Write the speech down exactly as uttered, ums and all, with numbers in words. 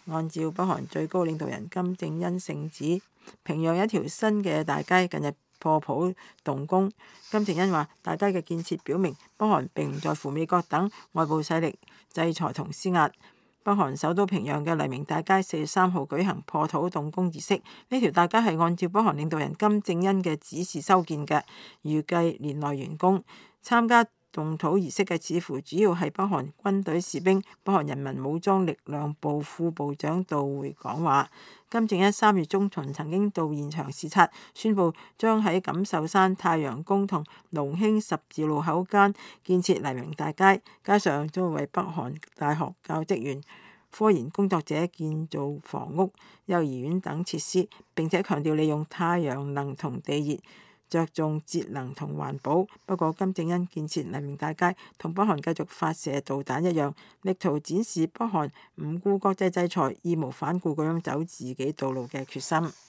按照北韓最高領導人金正恩聖旨，平壤一條新嘅大街近日破土動工。金正恩話：大街嘅建設表明北韓並唔在乎美國等外部勢力制裁同施壓。北韓首都平壤嘅黎明大街四月三號舉行破土動工儀式，呢條大街係按照北韓領導人金正恩嘅指示修建嘅，預計年內完工。參加動土儀式嘅似乎主要係北韓軍隊士兵。北韓人民武裝力量部副部長到會講話。金正恩三月中旬曾經到現場視察，宣布將喺錦繡山太陽宮同龍興十字路口間建設黎明大街，街上將會為北韓大學教職員、科研工作者建造房屋、幼兒園等設施，並且強調利用太陽能同地熱，着重節能同環保。不過金正恩建設黎明大街同北韓繼續發射導彈一樣，力圖展示北韓唔顧國際制裁、義無反顧咁樣走自己道路嘅決心。